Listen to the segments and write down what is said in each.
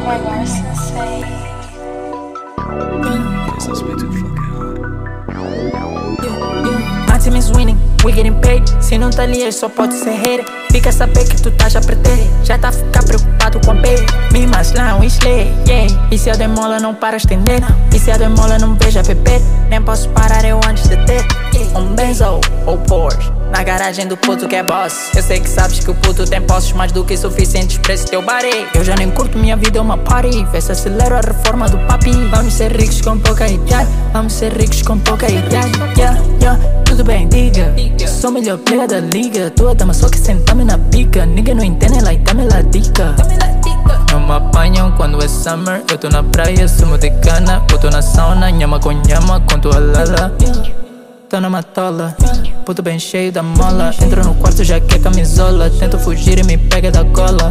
Rengar Sensei. My team is winning, we getting paid. Se não tá ali, só pode ser hater. Fica a saber que tu tá já pretende. Já tá a ficar preocupado com a pay. Me mais lá, um slay, yeah. E se a demola não para estender? E se a demola não beija bebê? Nem posso parar eu antes de ter Benzo ou Porsche na garagem do puto que é boss. Eu sei que sabes que o puto tem posses mais do que suficientes pra esse teu body. Eu já nem curto, minha vida é uma party. Vê se acelero a reforma do papi. Vamos ser ricos com pouca idade. Vamos ser ricos com pouca idade. Yeah, yeah, tudo bem, diga. Eu sou o melhor player da liga. Tua dama só que senta-me na pica. Ninguém não entende, like, dá-me lá dica. Não me apanham quando é summer. Eu tô na praia, sumo de cana. Eu tô na sauna, nhama com nhama, com tua lala. Tô na matola, puto bem cheio da mola. Entro no quarto já quer camisola. Tento fugir e me pega da gola.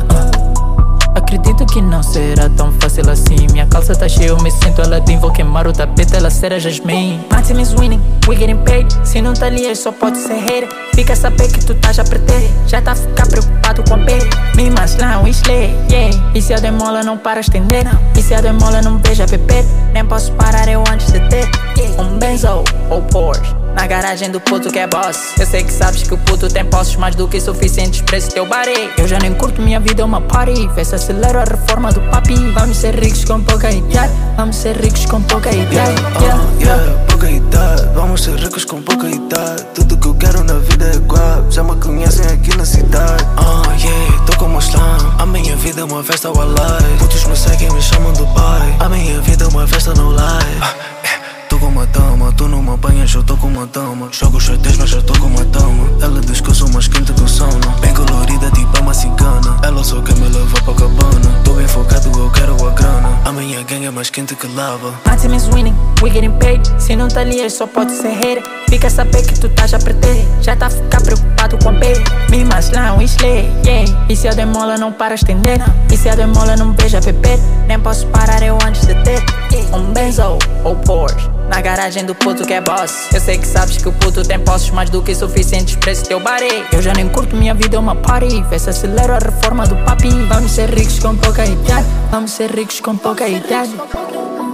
Acredito que não será tão fácil assim. Minha calça tá cheia, eu me sinto Aladdin. Vou queimar o tapete, ela será Jasmine. My team is winning, we getting paid. Se não tá ali, só pode ser hater. Fica a saber que tu tá já pretende. Já tá a ficar preocupado com a pay. Me mais lá, um slay, yeah. E se a demola não para estender? E se a demola não beija bebê? Nem posso parar eu antes de ter Benzo ou Porsche na garagem do puto que é boss. Eu sei que sabes que o puto tem posses mais do que suficientes pra esse teu body. Eu já nem curto, minha vida é uma party. Vê se acelero a reforma do papi. Vamos ser ricos com pouca idade. Vamos ser ricos com pouca idade. Pouca idade. Vamos ser ricos com pouca idade. Tudo que eu quero na vida é igual. Já me conhecem aqui na cidade. Tô como slam. A minha vida é uma festa ao alive. Putos me seguem, me chamam do pai. A minha vida é uma festa no live. Tô com uma dama, tu não me apanhas, eu tô com uma dama. Jogo xadrez, mas já tô com uma dama. Ela diz que eu sou mais quente que o sauna. Bem colorida, tipo uma cigana. Ela só quer me levar pra cabana. Tô bem focado, eu quero a grana. A minha gangue é mais quente que lava. My team is winning, we getting paid. Se não tá ali, só pode ser hater. Fica a saber que tu tá já pretende. Já tá a ficar preocupado com a pay. Me mais lá, um slay, yeah. E se a demola não para estender? E se a demola não beija bebê? Nem posso parar eu antes de ter Benzo ou Porsche na garagem do puto que é boss. Eu sei que sabes que o puto tem posses mais do que suficientes pra esse teu body. Eu já nem curto, minha vida é uma party. Vê se acelero a reforma do papi. Vamos ser ricos com pouca idade. Vamos ser ricos com pouca idade.